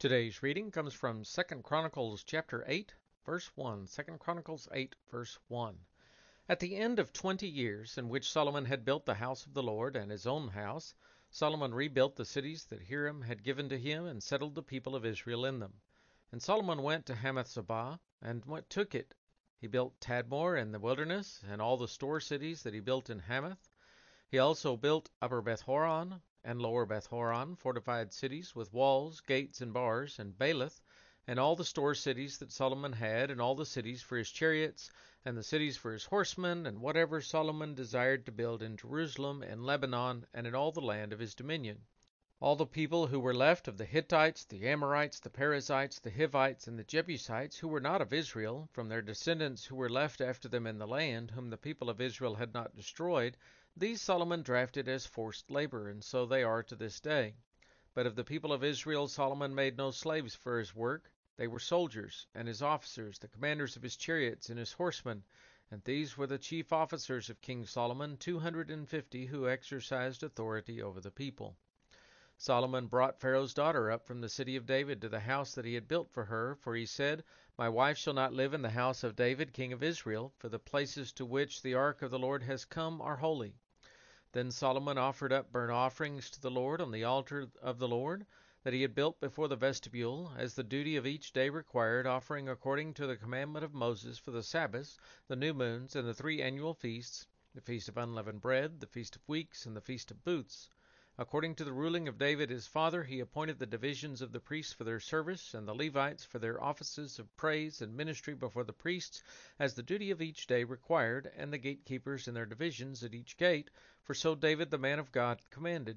Today's reading comes from 2 Chronicles chapter 8, verse 1. 2 Chronicles 8, verse 1. At the end of 20 years in which Solomon had built the house of the Lord and his own house, Solomon rebuilt the cities that Hiram had given to him and settled the people of Israel in them. And Solomon went to Hamath-zobah and took it. He built Tadmor in the wilderness and all the store cities that he built in Hamath. He also built Upper Beth-horon and Lower Beth-horon, fortified cities with walls, gates, and bars, and Baalath, and all the store cities that Solomon had, and all the cities for his chariots, and the cities for his horsemen, and whatever Solomon desired to build in Jerusalem, and Lebanon, and in all the land of his dominion. All the people who were left of the Hittites, the Amorites, the Perizzites, the Hivites, and the Jebusites, who were not of Israel, from their descendants who were left after them in the land, whom the people of Israel had not destroyed, these Solomon drafted as forced labor, and so they are to this day. But of the people of Israel Solomon made no slaves for his work. They were soldiers, and his officers, the commanders of his chariots, and his horsemen. And these were the chief officers of King Solomon, 250, who exercised authority over the people. Solomon brought Pharaoh's daughter up from the city of David to the house that he had built for her, for he said, My wife shall not live in the house of David king of Israel, for the places to which the ark of the Lord has come are holy. Then Solomon offered up burnt offerings to the Lord on the altar of the Lord that he had built before the vestibule, as the duty of each day required, offering according to the commandment of Moses for the Sabbaths, the new moons, and the 3 annual feasts, the feast of unleavened bread, the feast of weeks, and the feast of booths. According to the ruling of David his father, he appointed the divisions of the priests for their service, and the Levites for their offices of praise and ministry before the priests, as the duty of each day required, and the gatekeepers in their divisions at each gate, for so David the man of God commanded.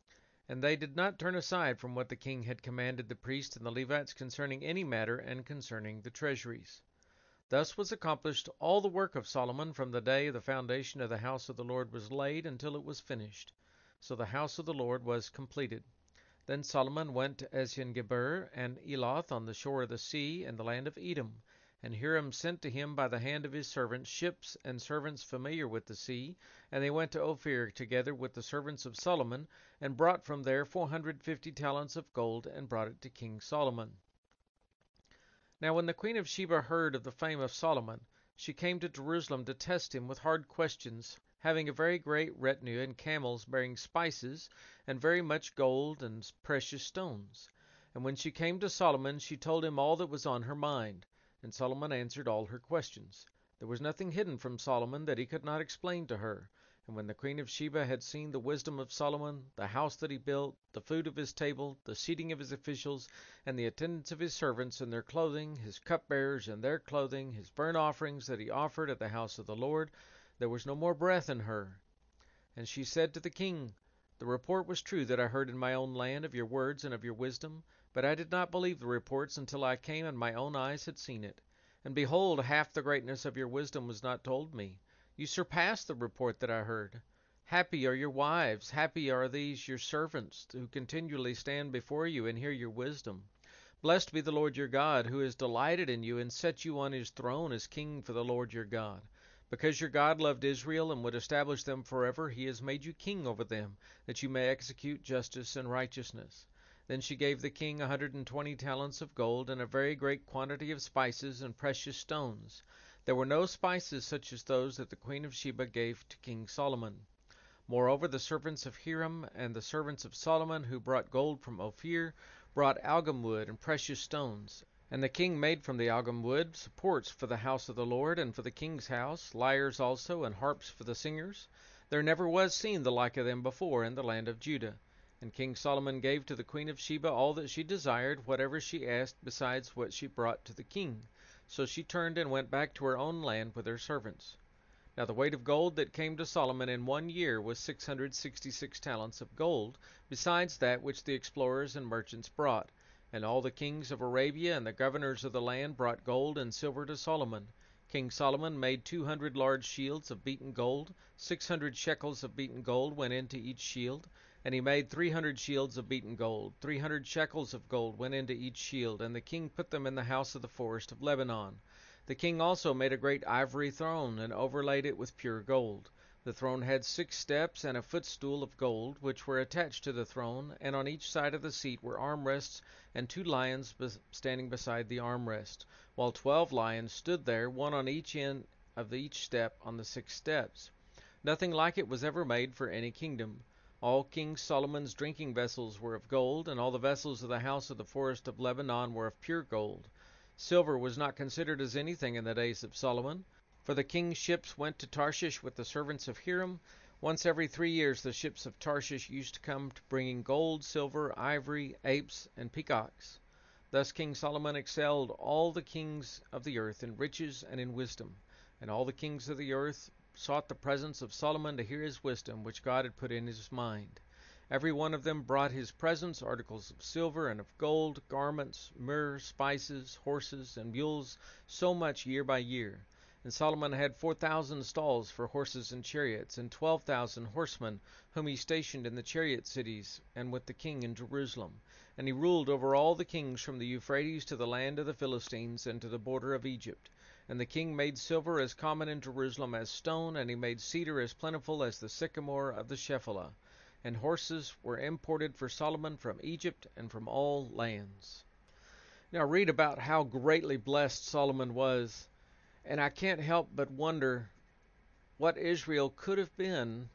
And they did not turn aside from what the king had commanded the priests and the Levites concerning any matter and concerning the treasuries. Thus was accomplished all the work of Solomon from the day the foundation of the house of the Lord was laid until it was finished. So the house of the Lord was completed. Then Solomon went to Ezion-geber and Eloth on the shore of the sea in the land of Edom. And Hiram sent to him by the hand of his servants ships and servants familiar with the sea, and they went to Ophir together with the servants of Solomon, and brought from there 450 talents of gold, and brought it to King Solomon. Now when the queen of Sheba heard of the fame of Solomon, she came to Jerusalem to test him with hard questions, having a very great retinue and camels bearing spices, and very much gold and precious stones. And when she came to Solomon, she told him all that was on her mind. And Solomon answered all her questions. There was nothing hidden from Solomon that he could not explain to her. And when the queen of Sheba had seen the wisdom of Solomon, the house that he built, the food of his table, the seating of his officials, and the attendance of his servants and their clothing, his cupbearers and their clothing, his burnt offerings that he offered at the house of the Lord, there was no more breath in her. And she said to the king, The report was true that I heard in my own land of your words and of your wisdom, but I did not believe the reports until I came and my own eyes had seen it. And behold, half the greatness of your wisdom was not told me. You surpassed the report that I heard. Happy are your wives, happy are these your servants, who continually stand before you and hear your wisdom. Blessed be the Lord your God, who has delighted in you and set you on his throne as king for the Lord your God. Because your God loved Israel and would establish them forever, he has made you king over them, that you may execute justice and righteousness. Then she gave the king 120 talents of gold, and a very great quantity of spices and precious stones. There were no spices such as those that the queen of Sheba gave to King Solomon. Moreover, the servants of Hiram and the servants of Solomon, who brought gold from Ophir, brought algum wood and precious stones. And the king made from the algum wood supports for the house of the Lord and for the king's house, lyres also, and harps for the singers. There never was seen the like of them before in the land of Judah. And King Solomon gave to the queen of Sheba all that she desired, whatever she asked, besides what she brought to the king. So she turned and went back to her own land with her servants. Now the weight of gold that came to Solomon in 1 year was 666 talents of gold, besides that which the explorers and merchants brought. And all the kings of Arabia and the governors of the land brought gold and silver to Solomon. King Solomon made 200 large shields of beaten gold. 600 shekels of beaten gold went into each shield. And he made 300 shields of beaten gold. 300 shekels of gold went into each shield, and the king put them in the house of the forest of Lebanon. The king also made a great ivory throne, and overlaid it with pure gold. The throne had 6 steps and a footstool of gold, which were attached to the throne, and on each side of the seat were armrests and 2 lions standing beside the armrest, while 12 lions stood there, one on each end of each step on the 6 steps. Nothing like it was ever made for any kingdom. All King Solomon's drinking vessels were of gold, and all the vessels of the house of the forest of Lebanon were of pure gold. Silver was not considered as anything in the days of Solomon, for the king's ships went to Tarshish with the servants of Hiram. Once every 3 years the ships of Tarshish used to come, bringing gold, silver, ivory, apes, and peacocks. Thus King Solomon excelled all the kings of the earth in riches and in wisdom. And all the kings of the earth sought the presence of Solomon to hear his wisdom, which God had put in his mind. Every one of them brought his presents, articles of silver and of gold, garments, myrrh, spices, horses, and mules, so much year by year. And Solomon had 4,000 stalls for horses and chariots, and 12,000 horsemen, whom he stationed in the chariot cities, and with the king in Jerusalem. And he ruled over all the kings from the Euphrates to the land of the Philistines, and to the border of Egypt. And the king made silver as common in Jerusalem as stone, and he made cedar as plentiful as the sycamore of the Shephelah. And horses were imported for Solomon from Egypt and from all lands. Now read about how greatly blessed Solomon was, and I can't help but wonder what Israel could have been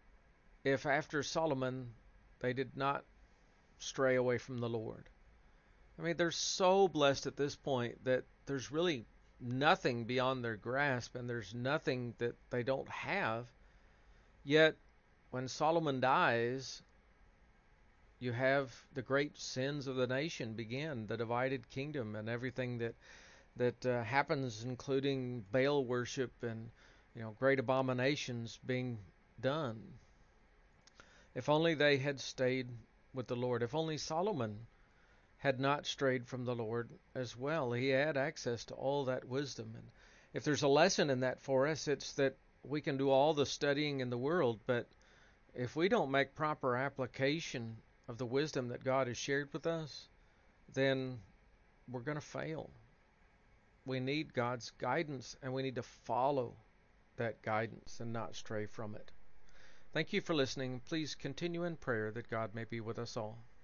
if after Solomon they did not stray away from the Lord. I mean, they're so blessed at this point that there's really nothing beyond their grasp, and there's nothing that they don't have. Yet, when Solomon dies, you have the great sins of the nation begin, the divided kingdom, and everything that happens, including Baal worship and great abominations being done. If only they had stayed with the Lord. If only Solomon had not strayed from the Lord as well. He had access to all that wisdom. And if there's a lesson in that for us, it's that we can do all the studying in the world, but if we don't make proper application of the wisdom that God has shared with us, then we're going to fail. We need God's guidance, and we need to follow that guidance and not stray from it. Thank you for listening. Please continue in prayer that God may be with us all.